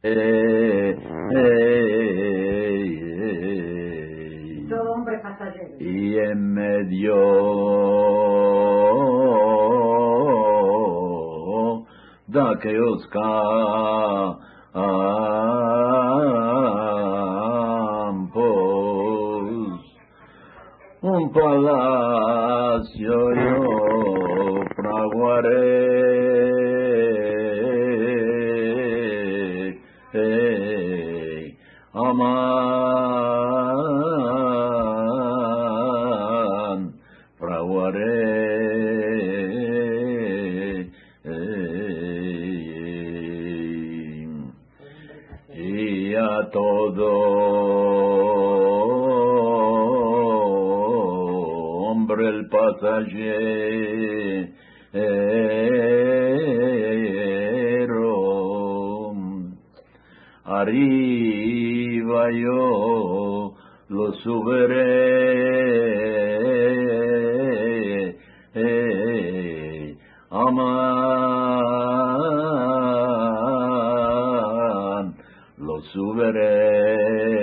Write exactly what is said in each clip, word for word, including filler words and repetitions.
eh, eh, Todo hombre pasajero. y en medio de aquellos campos un palacio yo fraguaré, eh, aman fraguaré, eh, y a todo hombre el pasajero arriba yo lo subiré, eh, aman lo subiré,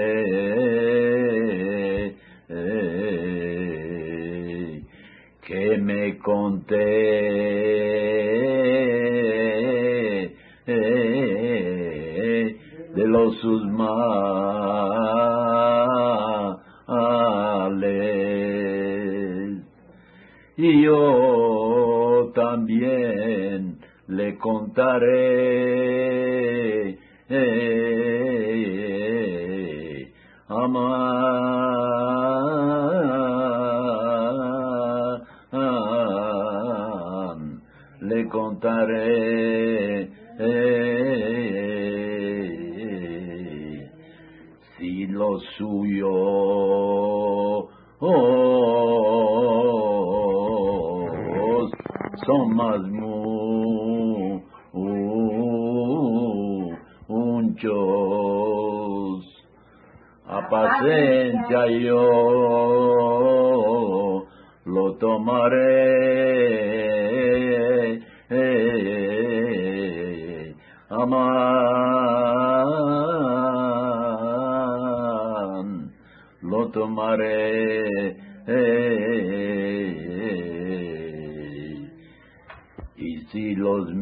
eh, que me conté eh, de los sus males, y yo también le contaré, eh, aman, le contaré, eh, si lo suyo son más muchos, a paciencia yo lo tomaré, eh, aman lo tomaré, eh, y si los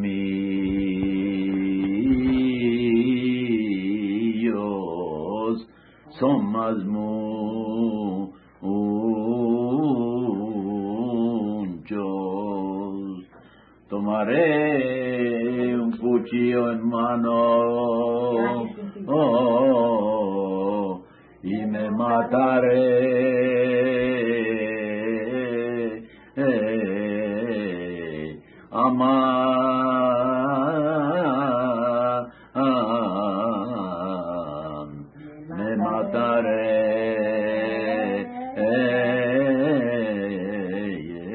míos son más muchos, tomaré un cuchillo en mano, oh, y me mataré, eh, aman, me mataré, eh,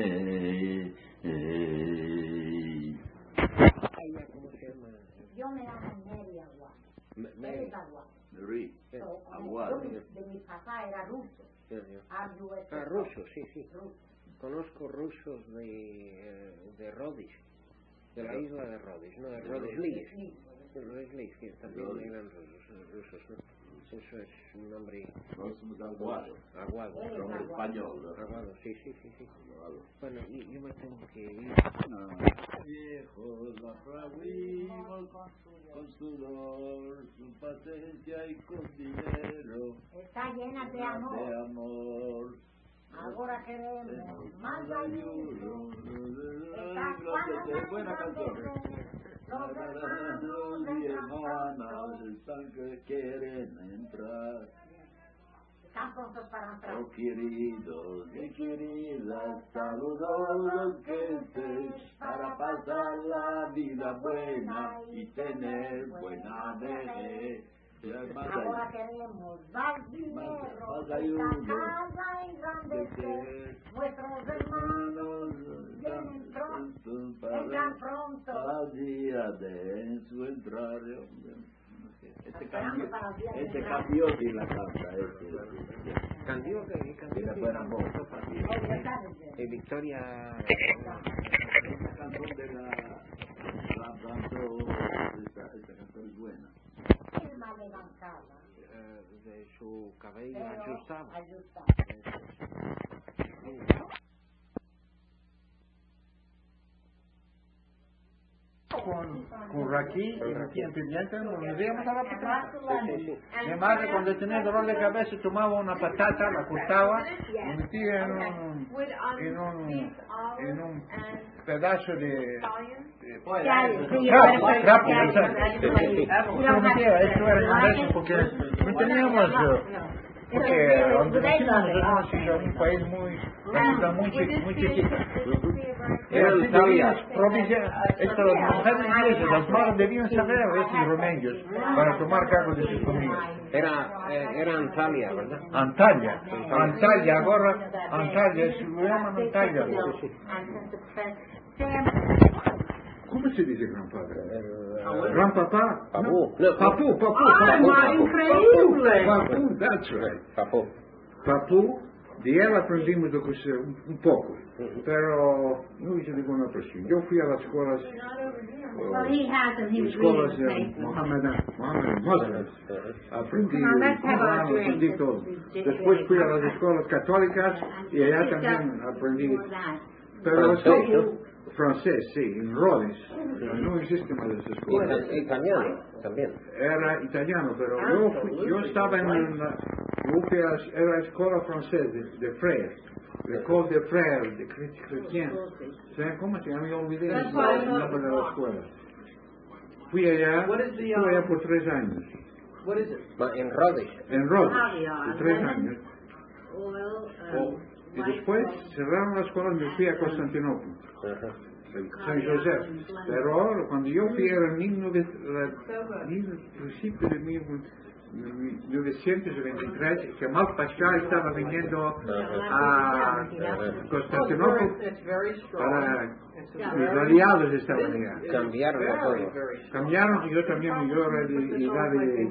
eh, ¿Cómo se llama? Yo me llamo Mary Agua. Me- Mary me- Agua. Ri, So, Aguado. yo, de mi papá era ruso. Sí, sí. Ah, U S. Ah, ruso, sí, sí. Ruso. Conozco rusos de, eh, de Rhodes, de la isla de Rhodes, no, de Rhodes Lees. Sí. Rhodes Lees, que también Rhodes. eran rusos, rusos, ¿no? Eso es un nombre No somos aguados, aguado. Eres somos aguado. español, ¿no? Aguado, sí, sí, sí, sí. Aguado. Bueno, yo, yo me tengo que ir. Viejos la fraguimos con sudor, su paciencia y con dinero, Está llena de de amor. amor. Ahora queremos más ayuno. Está Gracias, buena canción. Los hermanos Y entran hermanas pronto. están que quieren entrar. Están prontos para entrar. Oh queridos y queridas, saludos gentes para pasar la vida buena y tener buena vejez. Ahora queremos más dinero. Más Esta ayuda. casa engrandecer. Nuestros hermanos vienen pronto. Entran pronto. Para el día de su entrar. Este cambió, este cambió y la canta. Este, Candido que candido tiene buena voz. de Victoria. Esta canción de la, la cantó, esta, esta canción es buena. arrebancada. Uh, de su cabello Pero ajustado. ajustado. Con, con Raquí y aquí en Pimienta nos íbamos a la patata. Sí, sí, sí. Mi madre cuando tenía dolor de cabeza tomaba una patata, la cortaba, la metía en un, en un, en un pedazo de... de trapo, trapo, exacto. Lo metía, esto era ingreso porque no teníamos... Porque donde nacimos nosotros un país muy, muy, muy chiquito. Eran Italia, estas mujeres inglesas, las madres debían saber esos remedios para tomar cargo de sus familias. Era, eh, era Antalya, ¿verdad? Antalya, Antalya, ahora Antalya, se lo llaman Antalya. ¿Cómo se dice gran padre? Gran papá? Papú. No. Papú, papú. ¡Ah, increíble! Papú, that's right. Papú. Papú, de él aprendimos lo que sea, un, un poco, pero no hice ninguna presión. Yo fui a las escuelas, Well, he has and he was escuelas reading de Mohammedan, Mohammedan Muslims. Aprendí, aprendí todo. Después fui a las escuelas católicas y allá también aprendí. Pero todo francés, sí, en Rhodes, no existe más de esas escuelas. Italiano también. Era italiano, pero yo, fui, yo estaba en una, yo fui a, era escuela francesa de, de Frères, l'école de Frères, de cristianos. ¿Cómo se llama? Yo olvidé el nombre de la escuela. Fui allá, fui allá por tres años. En Rhodes. En Rhodes, por tres años. Oh, y después cerraron la escuela y me fui a Constantinopla. San José. Pero ahora, cuando yo fui, era en mil principio de mil novecientos veintitrés, que Mal Pasha estaba viniendo a Constantinopla para los aliados estaban allá. Cambiaron todo. Cambiaron y yo también, yo era de edad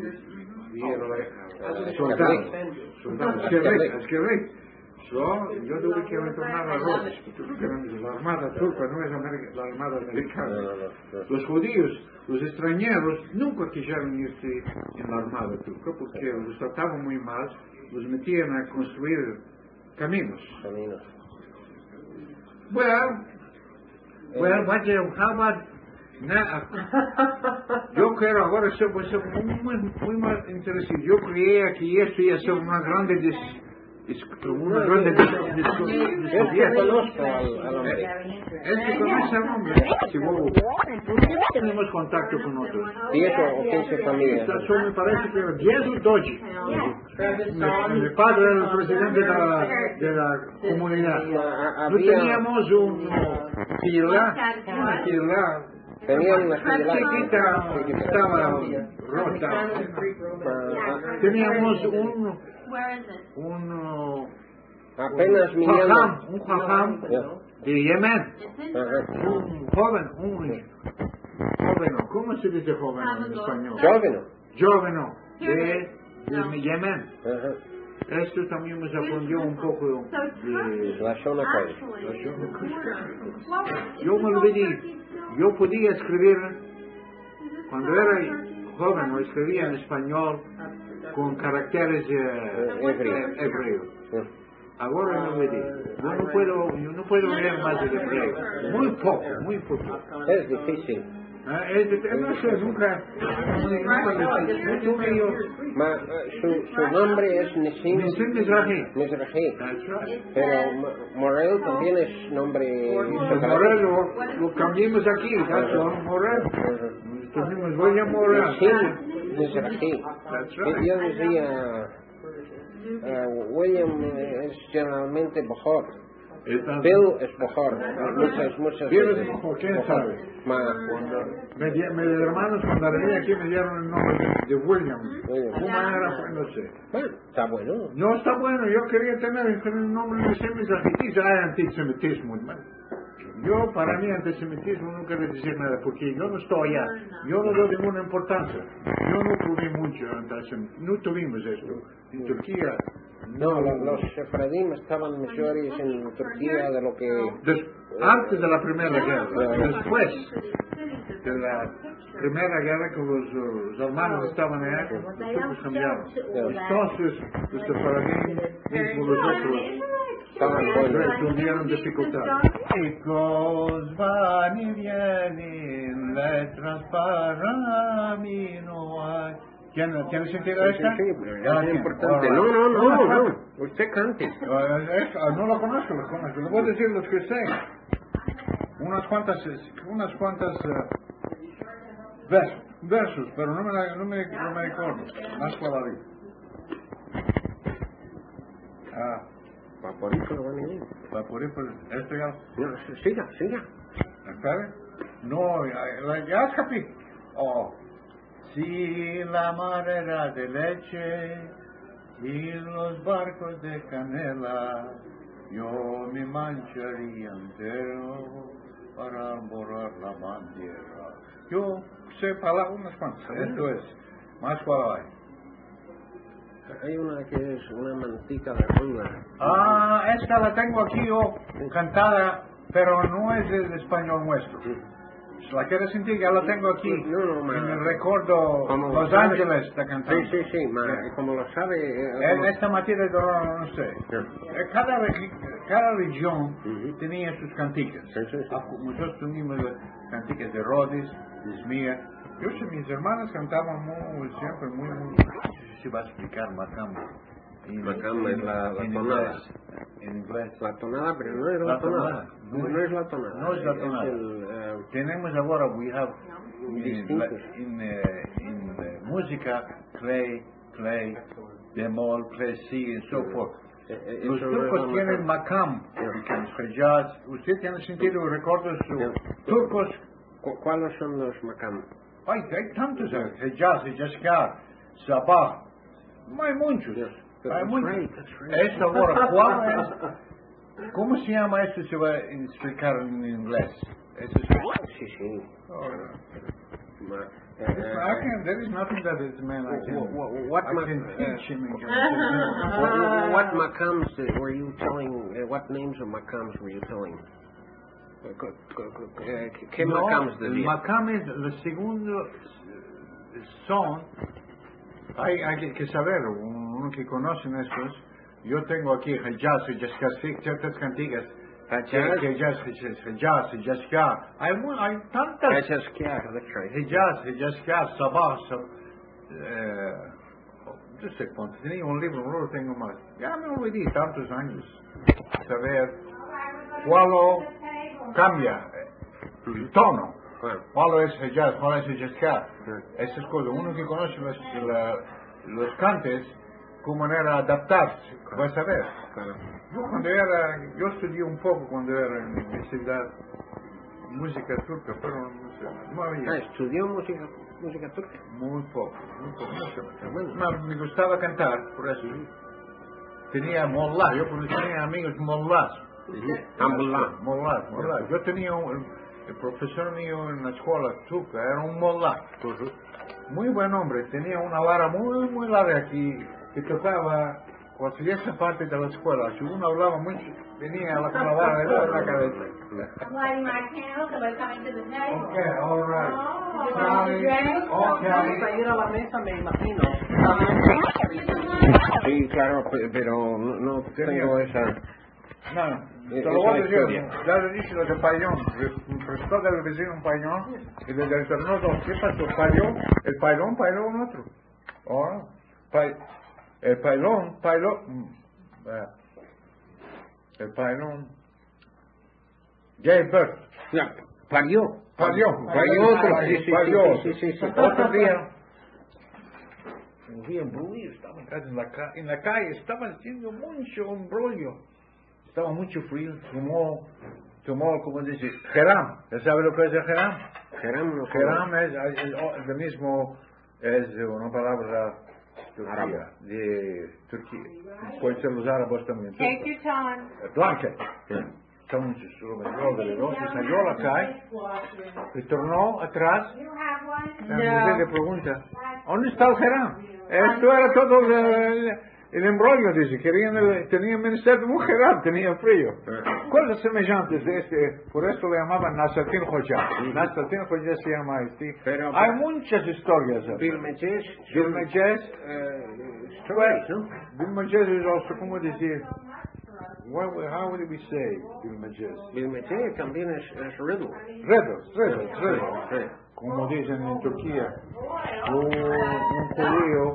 de soldado. Soldado, es que rey. Yo, yo tuve que retornar a Rhodes, porque la armada turca no es América, la armada americana. No, no, no. Los judíos, los extranjeros, nunca quisieron irse en la armada turca porque los trataban muy mal, los metían a construir caminos. Caminos. Well, well, what you, how about now? Yo quiero ahora ser, ser muy, muy, muy más interesante. Yo creía que esto iba a ser una grande des, es una grande Yo conozco al, al hombre. Es que conoce al hombre. Si vos, ¿por qué no tenemos contacto con otros? diez o quince familias. Eso me parece que era diez o doce. Mi, mi padre era el presidente de la, de la comunidad. No teníamos un fila, una fila. Tenían una fila chiquita que estaba rota. Teníamos un un apenas un jajam, un jajam de Yemen, Ajá. un joven, un joven, ¿cómo se dice joven en español? Joveno. Joveno de, de Yemen. Ajá. Esto también nos aprendió un poco de La zona país. Yo me olvidé, yo podía escribir, cuando era joven, lo escribía en español con caracteres eh, Hebreo. hebreos. Sí. Ahora me olvidé. Yo no puedo, yo no puedo leer más de hebreo. Muy poco, muy poco. Es difícil. Ah, es de- no sé, nunca, nunca me tuve yo. Ma, eh, su, su nombre es Nisim Nisim Mizrahi. Mizrahi. That's right. Pero Ma- Morel también es nombre El secreto. Morel lo, lo cambiamos aquí, that's all, Morel. Tuvimos William Morel. Nisim Mizrahi. That's Yo right. yo decía, eh, William eh, es generalmente Bojor. Entonces, Bill es Bojor. Muchas, muchas Bill es veces. Bojor, ¿quién sabe? Ma, Me di- mis hermanos cuando venía aquí me dieron el nombre de, de William. William. ¿Cómo era? Pues no sé. bueno, está bueno. No está bueno, yo quería tener el nombre de semitismo. Hay antisemitismo, hermano. Yo, para mí, antisemitismo no quiere decir nada, porque yo no estoy allá. Yo no doy ninguna importancia. Yo no tuve mucho antisemitismo. No tuvimos esto. En Turquía. No, lo- los Sefradim estaban mejores en Turquía de lo que... Des- antes de la Primera Guerra. Después. de la Primera Guerra que los, los hermanos estaban allá, los turcos cambiaron. Entonces, los sefaradín, mismo los otros, tuvieron dificultades. Chicos van y vienen, letras para mí no hay. ¿Quién, ¿Quién se entera esta? Sí, pero es importante. No, no, no, no, usted cante. No lo conozco, lo conozco. Le voy a decir los que sé. Unas cuantas, unas cuantas uh, vers, versos, pero no me, la, no me, no me recuerdo. Más para arriba. Ah. Vaporífero van a ir. Vaporífero, este ya. No, siga, siga. ¿Espera? No, ya, ya escapé. Oh. Si la mar era de leche y los barcos de canela, yo me mancharía entero para borrar la bandera. Yo sé palabras unas cuantas, esto es, más cual hay. Hay una que es una mantica de ruda. Ah, esta la tengo aquí yo, cantada, pero no es el español nuestro. La quiero sentir, ya la tengo aquí. No, no, ma, y me recuerdo Los sabe, Ángeles está cantando. Sí, sí, sí, ma, como lo sabe. Eh, en como... esta materia de oro no sé. Sí. Cada, cada región uh-huh. tenía sus canticas. Sí, sí, sí. Nosotros teníamos canticas de Rodis, de Esmía. Yo sé, mis hermanas cantaban muy, siempre muy, muy. No sé si va a explicar Macam. Macam es la, la en tonada. Inglés, en inglés. La tonada, pero no es la, la tonada. tonada. No, no es la tonada. No es la tonada. Es el, uh, Tenemos ahora, we have, distintos. in, uh, in uh, música, clay, clay, bemol, clay, si, and so forth. Eh, Los turcos no tienen Macam, Hejaz. ¿Usted tiene sentido recuerdos yeah. turcos? ¿Cu ¿Cuáles son los Macam? Ay, hay tantos, Hejaz, Hejazkar, Sabah, hay muchos. Yes. Hay That's muchos. right, that's right. Esta ahora, ¿cuál es? ¿Cómo se llama esto? Se va a explicar en inglés. Eso es... Sí, sí. Oh, Ma, uh, I can, there is nothing that is man I can, what, what, I can teach him. what, what Macams were you telling? Uh, what names of Macams were you telling? ¿Qué no, Macams de el Macam es el segundo son. Hay, hay que saber, uno que conocen estos. Yo tengo aquí Hejaz, Hejazkar, ciertas cantigas. Hejaz, Hejaz, Hejazkar. Hay, hay tantas. Hejazkar, that's right. Hejaz, Hejazkar, Sabah. Yo sé cuánto. Tenía un libro, no lo tengo más. Ya me olvidé tantos años. Saber cuál cambia el tono. ¿Cuál es Hejaz? ¿Cuál es Hejazkar? Esas cosas. Uno que conoce los, la, los cantes, como manera de adaptarse, va a saber. Yo cuando era, yo estudié un poco cuando era en la universidad música turca, pero no sé, no había. Ah, ¿estudió música, música turca? Muy poco, muy poco, no sé. Bueno, no, me gustaba cantar, por eso. Tenía mollah, yo tenía amigos mollahs. Ah, mollah. Mollah, mollah. Yo tenía un, el profesor mío en la escuela turca, era un mollah. Muy buen hombre, tenía una vara muy, muy larga aquí, que tocaba cualquier parte de la escuela. Si uno hablaba mucho, tenía la, la vara de la cabeza. Okay, all right. Okay. Para ir a la mesa, me imagino. Sí, claro, pero no, no tengo esa... No, te lo voy a decir. Ya le dije lo de Payón. Me prestó del vecino un Payón y le dije, no, no, ¿qué pasó? Payón, el Payón, Payón otro. Oh, pay, el Payón, Payón, el Payón, gave birth. Ya, parió. Parió, Parió otro, sí, sí, parió. sí, sí, sí. Otro día, un día en Brullo, estaba en la, ca en la calle, estaba haciendo mucho un rollo. Estaba mucho frío, tomó, tomó, como dice, Geram. ¿Sabe lo que es el Geram? Geram, no Geram es, es, es el mismo, es una palabra turquía, de Turquía. Puede ser los árabes también. Take your time. Blanket. Entonces, lo metió de los y salió a la calle, y tornó atrás, y No. le pregunta, ¿dónde está el Geram? Esto era todo... De, el embrollo, dice, querían el, tenía menester de mujerar, tenía frío. Cosas semejantes de este, por eso le llamaban Nasatin Hoja. Nasatin Hoja se llama este. Pero, Hay muchas historias. Bilmejes, Bilmejes, stories, ¿no? Bilmejes es also, como decir, what, how would we say Bilmejes? Bilmejes también es, es riddle. Riddles, riddles, riddles. Sí. Como dicen en Turquía, un, un judío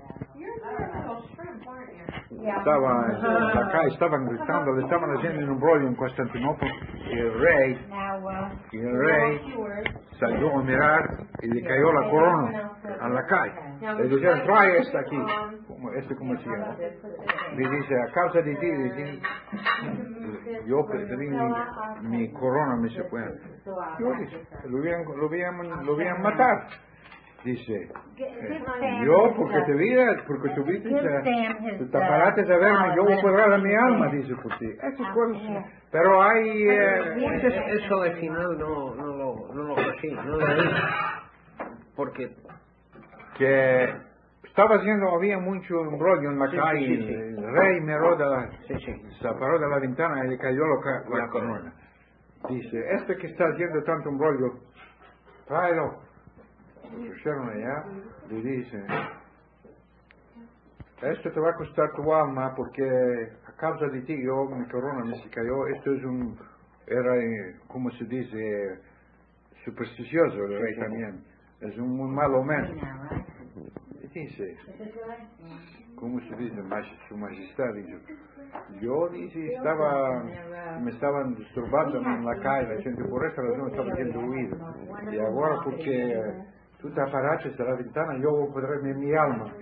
estaba acá, estaban gritando, le estaban haciendo un embrollo en Constantinopla y el rey, y el rey salió a mirar y le cayó la corona a la calle. Le dijeron, trae esta aquí, como, este como se llama. Le dice, a causa de ti, dice, yo perdí mi, mi corona, me se puede. Yo dice, lo hubieran, lo hubieran, lo hubieran matar. Dice, eh, yo porque te vi, porque tuviste, te taparaste a verme, yo voy a cuidar a mi alma, dice por ti. Esas cosas. Pero hay... Eh, Eso, eso al final no, no lo, no lo cogí, no lo leí. Porque... que estaba haciendo, había mucho embrollo en la Sí, calle, sí, sí. el rey miró de la, Sí, sí. se paró de la ventana y le cayó la, la corona. Dice, este que está haciendo tanto embrollo, tráelo. Lo trajeron allá, le dice, esto te va a costar tu alma porque a causa de ti yo, mi corona me se cayó, esto es un, era, eh, como se dice, supersticioso el rey también, es un muy mal omen. Dice, ¿cómo se dice? Su majestad dice, yo dice, estaba, me estaban disturbando en la calle, la gente por esa razón estaba haciendo huido. Y ahora porque tú te aparaches de la ventana, yo voy a poder mi, mi alma.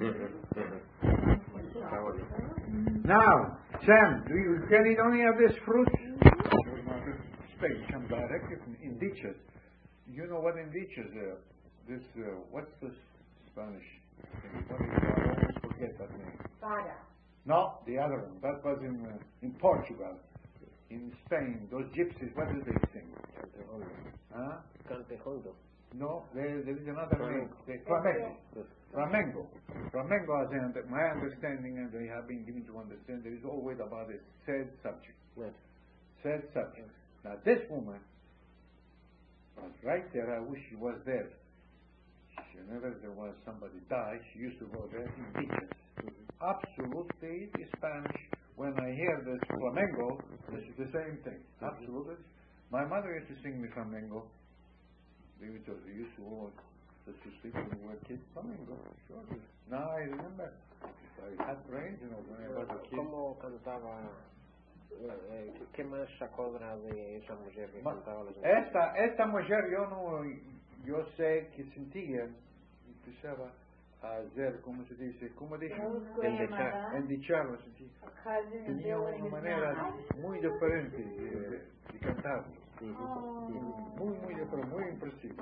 Now, Sam, do you, can you don't have this fruit? Spain comes directly from Indichas. You know what Indichas are? This, uh, what's the Spanish thing? What is, I always forget that name. No, the other one. That was in uh, in Portugal. In Spain, those gypsies, what do they sing? Huh? Cantejondo. No, there, there is another name. They, flamenco. Flamenco. Flamenco, as in, my understanding, and they have been given to understand, there is always about a sad subject. Yes. Sad subject. Now, this woman was right there. I wish she was there. Whenever there was somebody die, she used to go there in beaches. Absolutely Spanish. When I hear this flamenco, this is the same thing. Absolutely. My mother used to sing me flamenco. They used to go to sleep when we were kids. Flamenco, sure. Now I remember. I had brains, you know, when I was a kid. ¿Cómo cantaba? Eh, ¿Qué más sacó de esa mujer que Ma, cantaba los esta, esta mujer yo no, yo sé que sentía, empezaba a hacer, ¿cómo se dice? ¿Cómo dice? Endechar. Endicharlo, sentía. Tenía una manera muy diferente de, de cantar. Muy, muy diferente, muy impresiva.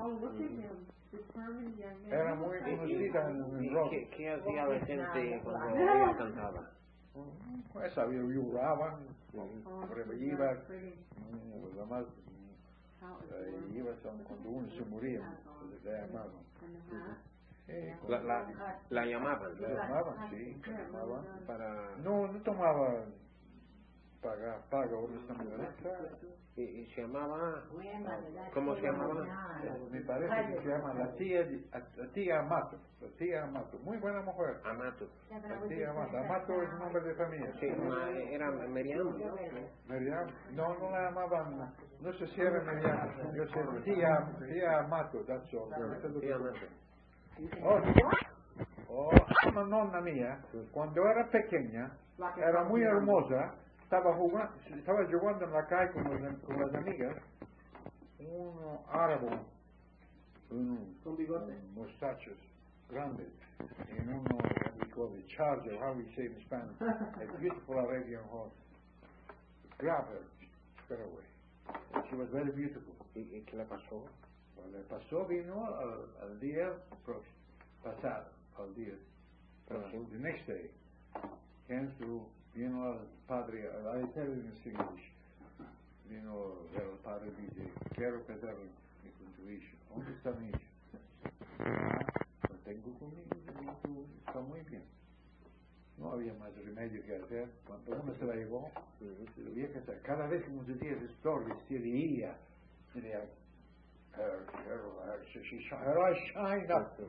Era muy conocida en el rock. ¿Qué, ¿Qué hacía la gente cuando ella cantaba? Pues sabía, lloraban, iba, los demás iba cuando uno se moría, le llamaban. La, la, la llamaban. La llamaban, sí, la llamaban. Para... No, no tomaba paga, paga o esta y, y se llamaba, ¿cómo se llamaba? Me parece que se llama la tía, la tía Amato, la tía Amato, muy buena mujer. Amato. La tía Amato, Amato es nombre de familia. Sí, ma, era Meriam. Meriam, no, no la llamaban, no sé si era Meriam, yo sé, tía, tía Amato, that's all. Tía Amato. Oh, oh, una nonna mía, cuando era pequeña, era muy hermosa. Estaba jugando, estaba jugando en la calle con, los, con las amigas, un árabe, un, un muchachos grandes, en uno, we call it charger, how we say in Spanish, a beautiful Arabian horse. Grab her, get away. She was very beautiful. ¿Y, y qué le pasó? Well, le pasó, vino al, al día próximo, pasado, al día, uh, the next day, came to vino al padre, I tell you in English, vino el padre dice, quiero casar mi con tu hijo. ¿Dónde está mi hijo? Ah, lo tengo conmigo, está muy bien. no había más remedio que hacer. Cuando uno se la llevó, se lo había que hacer. Cada vez que uno decía esa historia, se reía, diría, her, her, her, she, she, her eyes shine up.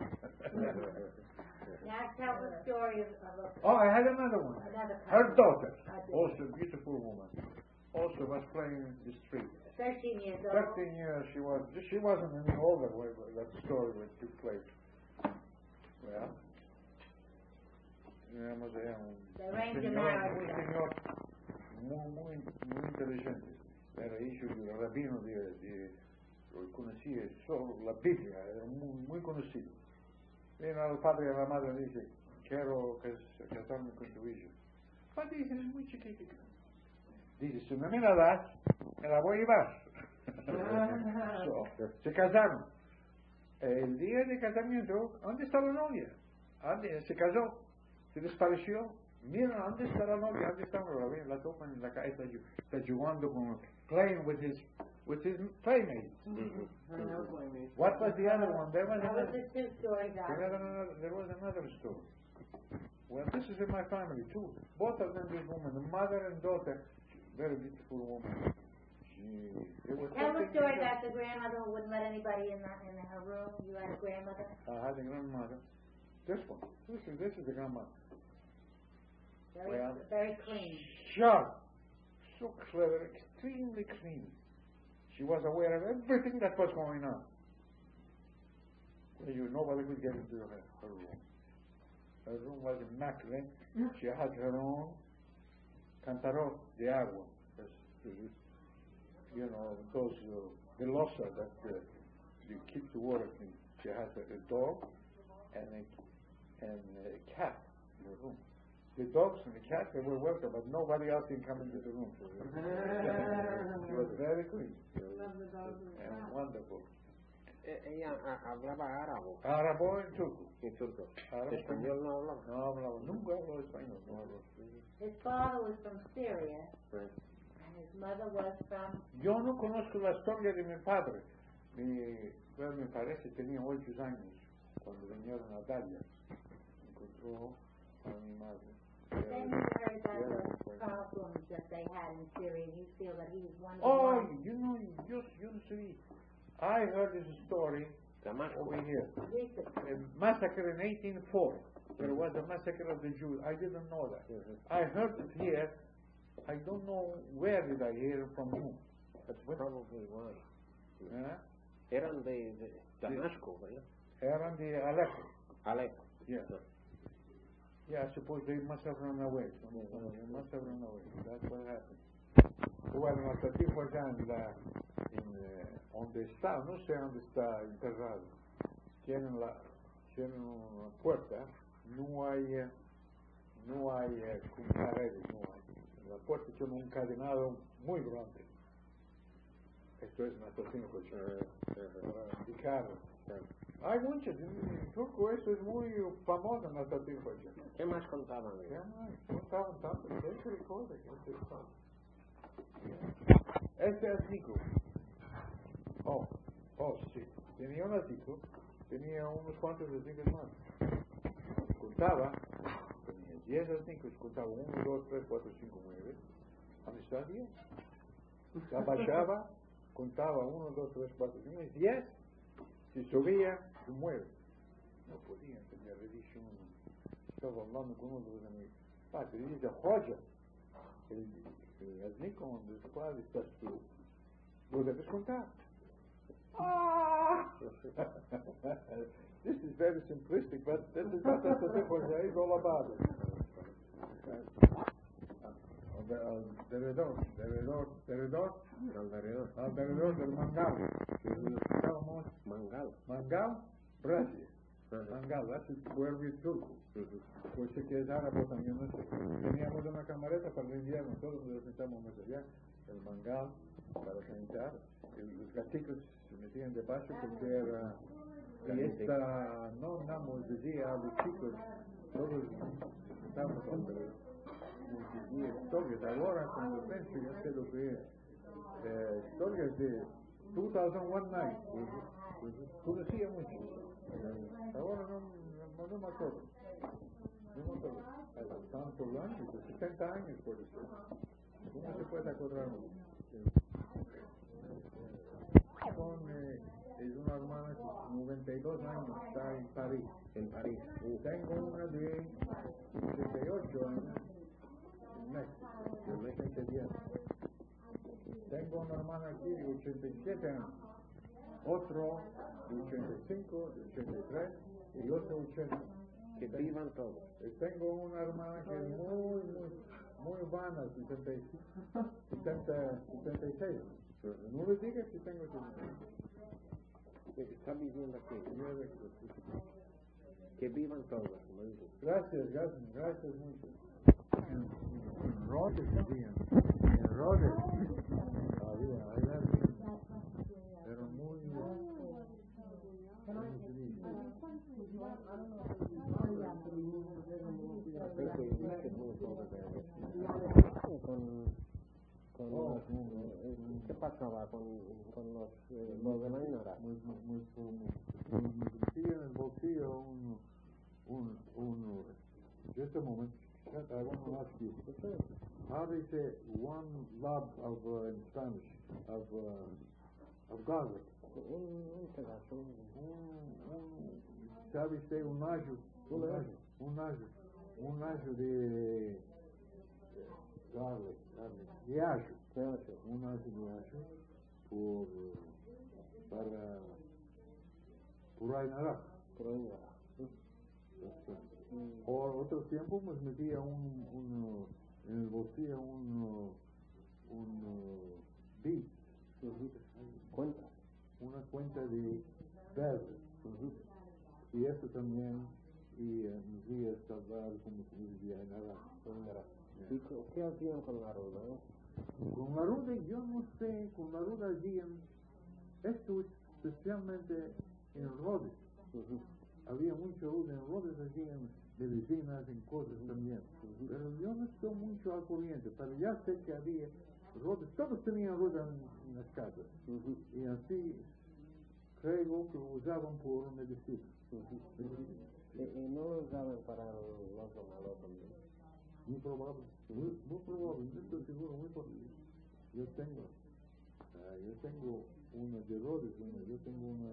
Now tell the story of, of a, Oh, I had another one. another Her couple. daughter, Okay. also a beautiful woman, also was playing in the street. Thirteen years old. Thirteen years she was. She wasn't any older when that story when took place. Well, digamos, era un, The un range of señor, marriage. muy señor, muy, muy, muy inteligente. Era hijo del rabino de, de, lo conocía solo la Biblia, era muy, muy conocido. Viene al padre y a la madre y dice, quiero casarme con tu hijo. El padre dice, es muy chiquitito. Dice, si no me la das, me la voy a llevar. So, se casaron. El día de casamiento, ¿dónde está la novia? ¿Dónde? Se casó, se desapareció. Mira, ¿dónde está la novia? ¿Dónde está la novia? La toman en la calle, está, está jugando con, playing with his, with his playmates. What was the other one? There was That was another, the two stories out. there was another, there was another story. Well, this is in my family too. Both of them, this woman, the mother and daughter, very beautiful woman. She, it was Tell the something story that- about the grandmother who wouldn't let anybody in, the, in her room. You had a grandmother? I had a grandmother. This one. This is this is the grandmother. Very, Well, very clean. Sharp, so clever, extremely clean. She was aware of everything that was going on. Well, you nobody could get into her, her room. Her room was immaculate. She had her own cantarot de agua. That's, you know, those uh, velosa that uh, you keep the water clean. She had a, a dog and a, and a cat in the room. The dogs and the cat, they were welcome, but nobody else can come into the room. She was very clean and wonderful. Ella a- hablaba árabe. Árabe y turco. En turco. Árabe, Español no hablaba. No hablaba, nunca habló español. No habló. His father was from Syria, Pues, and his mother was from... Yo no conozco la historia de mi padre. Mi, bueno, me parece tenía ocho años cuando vinieron a Dalia. Encontró a mi madre. Then you heard about the problems that they had in Syria, and you feel that he was one of the Oh, ones. you know, you, you see, I heard this story Damasco. over here. Recently. A massacre in eighteen forty. There was a massacre of the Jews. I didn't know that. I heard it here. I don't know where did I hear it from whom. But when, Probably why. uh, Eran de, de Damasco, ¿verdad? eran de Aleppo. Alepo. Yeah. Yeah, I suppose they must have run away. They must have run away. That's what happened. Bueno, nuestro tipo allá en la, en, eh, donde está, no sé dónde está enterrado. Tienen la, tienen una puerta, no hay, eh, no hay eh, con paredes, no hay. La puerta tiene un cadenado muy grande. Esto es nuestro cinco, para indicar. Hay muchos, en turco eso es muy famoso en nuestro cinco. ¿Qué más contaban? Ya no, contaban tanto, que es cosa que es eso. Este es Nico. Oh, oh, sí. Tenía un atico, tenía unos cuantos aticos más. Contaba, tenía diez aticos, contaba uno, dos, tres, cuatro, cinco, nueve. Amistad diez. Se abachaba, contaba uno, dos, tres, cuatro, cinco, diez. Si subía, se mueve. No podía entender, le dije uno. Estaba hablando con uno de los amigos. Padre, le dice, Roger, el, el asnico donde el cual estás tú, lo debes contar. Ah! This is very simplistic, but this is what the Jose is all about. Alrededor, alrededor, alrededor, Alrededor. alrededor del mangal. Estábamos Mangal. mangal, Brasil. Ajá. Mangal, that's el pueblo turco. Pues sé que es árabe también, no sé. Teníamos una camareta para el invierno, todos nos sentamos allá, el mangal para calentar. Los gatitos se metían debajo porque era fiesta, no andamos de día a los chicos, todos estábamos entre historias. Ahora cuando pienso ya sé lo que es. Eh, historias de two thousand one Night. Conocía mucho. Ahora no, no, no me acuerdo. No me acuerdo. tantos años, sesenta años por eso. ¿Cómo se puede acordar? Con, eh, es una hermana que noventa y dos años está en París. En París. Y tengo una de ochenta y ocho años en México, de ochenta y diez. Tengo una hermana aquí de ochenta y siete años, otro de ochenta y cinco, de ochenta y tres y otro de ochenta. Que vivan todos. Y tengo una hermana que es muy, muy, muy vana, setenta y seis. No le digas que tengo setenta y seis. Está viviendo aquí. Que vivan todos. Gracias, gracias, gracias mucho. En, en Rhodes, decían. En Rhodes. Había, había, pero muy, con, con oh, los, eh, ¿qué pasaba con, con los, eh, los de la Inora? muy, muy, muy, muy, muy metía en el bolsillo un, un, un, en este momento, I want to ask you, how do you say one lob of, uh, in Spanish, of, uh, of garlic? Un, un pedazo. Un, un, sabe ser un ajo, un ajo, un ajo, un ajo de garlic, garlic, de ajo, un ajo de ajo por, para, por Ainara. Por Ainara. O otro tiempo pues metía un, un, en el bolsillo un, un, beat, Cuenta. una cuenta de verde. Y eso también, y en mis días salvar como se vivía en Ará. ¿Y qué hacían con la ruda? Eh? Con la ruda, yo no sé, con la ruda hacían, esto especialmente en Rhodes. Había mucho ruda en Rhodes, hacían medicinas, en cosas también. Pero yo no estoy mucho al corriente, pero ya sé que había Rhodes, todos tenían ruda en, en las casas. Y así creo que lo usaban por medicina. Y, y no lo usaban para los domados también. Muy probable, muy, muy probable, no estoy seguro, muy probable. Yo tengo, uh, yo tengo una de Rhodes, una, yo tengo una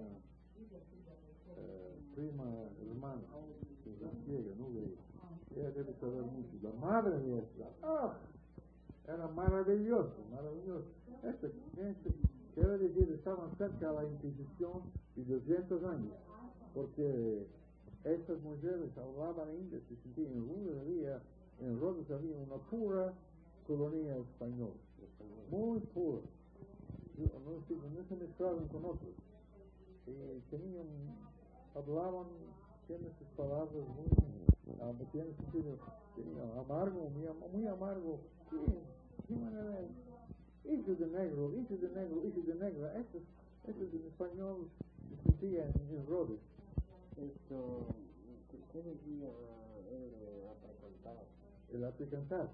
uh, prima hermana que es ciega, no ve. Ella debe saber mucho. La madre de esta, ah, era maravilloso, maravilloso. Este, este, quiero decir, estaban cerca de la Inquisición de doscientos años, porque estas mujeres hablaban inglés, se sentían en Rhodes había, en Rhodes había una pura colonia española, muy pura, no, no, no se mezclaban con otros, y tenían, hablaban, tienen sus palabras muy, um, tienen sentido, tenían amargo, muy, muy amargo, ¿qué, qué manera es? Hijo de negro, hijo de negro, hijo de negro, estos, estos en español se sentían en Rhodes. Esto, ¿qué decía él de aprecantar? El aprecantar.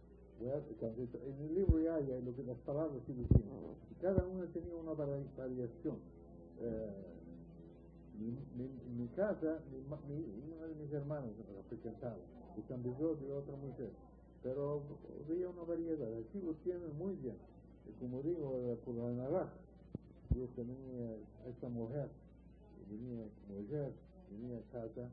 En el libro ya hay lo que las palabras sí decían. Cada una tenía una vari variación. Eh, mi, mi, en mi casa, mi, mi, una de mis hermanas aprecantaba, y cambió de otra mujer. Pero había una variedad. Aquí lo tienen muy bien. Y como digo, por la naranja, yo tenía esta mujer, venía mujer, venía a casa,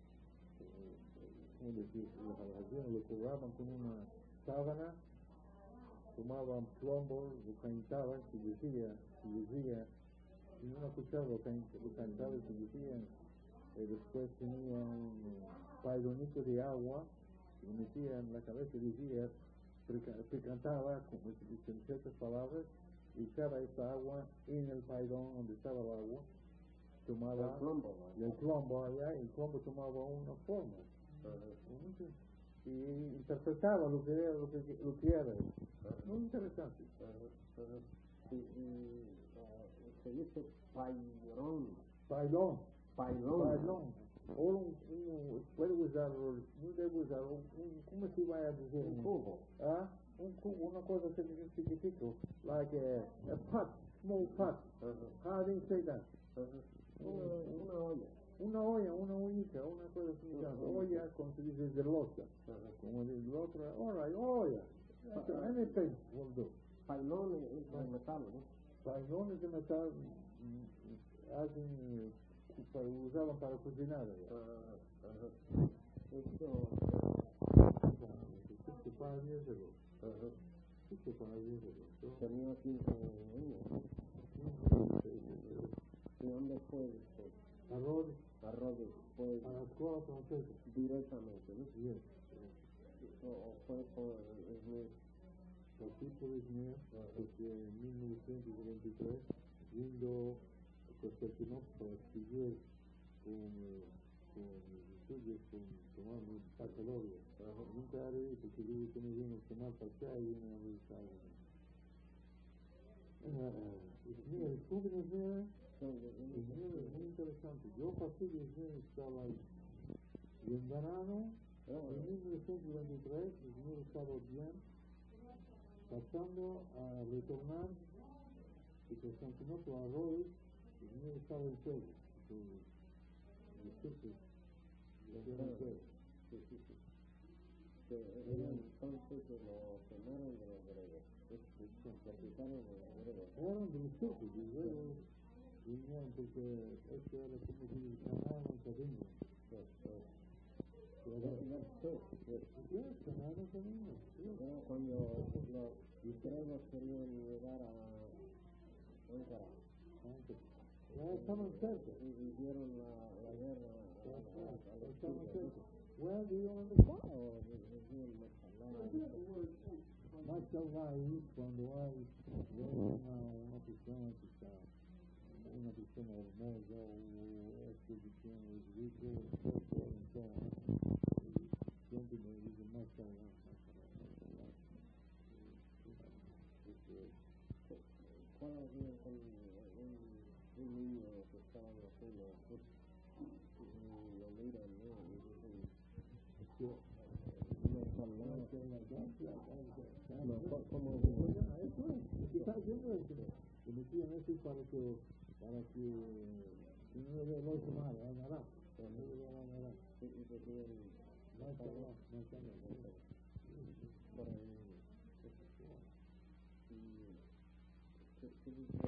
como decir, lo cobraban con una sábana, tomaban plomo, lo cantaban, se decía, se decía, y una cuchara lo cantaban, se decían, y después tenía un paidonito de agua, y lo metía en la cabeza y decía, que cantaba, como se dicen ciertas palabras, y echaba esta agua en el paidón donde estaba el agua, tomaba el plombo, ¿no? el plombo allá, y el plombo tomaba una forma. Uh-huh. Y interpretaba lo que era, lo que, lo que era. Uh-huh. Muy interesante. Uh-huh. Uh-huh. Y, y uh, se dice pailón. Pailón. Pailón. Pailón. O un, un, puede usar, no debe usar, un, un, ¿cómo se va a decir? Un cubo. ¿Ah? Un cubo, una cosa chiquitita, like a, a pot, small pot. Uh-huh. How do you say that? Uh-huh. Una, una olla. una olla, una ollita, una cosa así, olla, como se dice, de locha, como de la otra, ahora hay olla, anything will do. Pailón es de metal, ¿no? Pailones de metal mm, hacen, eh, para, usaban para cocinar. Ah, ajá. Esto, sixty-five years ago. ajá. sixty-five years ago. Tenía quince años. ¿Y dónde fue esto? A Rhodes, A Rhodes, fue a la escuela francesa. directamente, ¿no? Yes. O, o fue por el El tipo de Izmir, porque en mil novecientos veintitrés, viendo Constantinopla para estudiar con, con estudios con tomando baccalaureate. Nunca haré porque digo que no viene a tomar para acá y viene a visitar. Izmir, estuve en Izmir, Izmir es muy interesante. Yo pasé de Izmir, estaba ahí. Y en verano, en mil novecientos veintitrés, Izmir estaba bien. Pasando a retornar de Constantinopla a Rhodes, el niño estaba en fuego. Los turcos lo hicieron fuego. Sí, sí, sí. Que era entonces que lo quemaron de los griegos. Lo quitaron de los griegos. Eran de los turcos, y luego vinieron porque esto era como si ganaran en Sardinia. Cuando los griegos querían llegar a Ankara, Ya estaban cerca. y vivieron la, la guerra a, a, a los turcos. Well, do you understand? O decían Mashallah. Mashallah es cuando hay una, una persona que está, una persona hermosa o este que tiene es rico, entonces siempre me dice Mashallah, Mashallah. ¿Cuál había con un, un niño que estaba haciendo y lo miran, ¿no? Y dicen, no, ¿cómo es? Eso es, que está haciendo eso. Que me piden eso para que, para que, que no le dé el ojo mal, ganará. Pero no le ganará. Y que tienen, No está mal, no está mal. por ahí, y, ¿qué dice?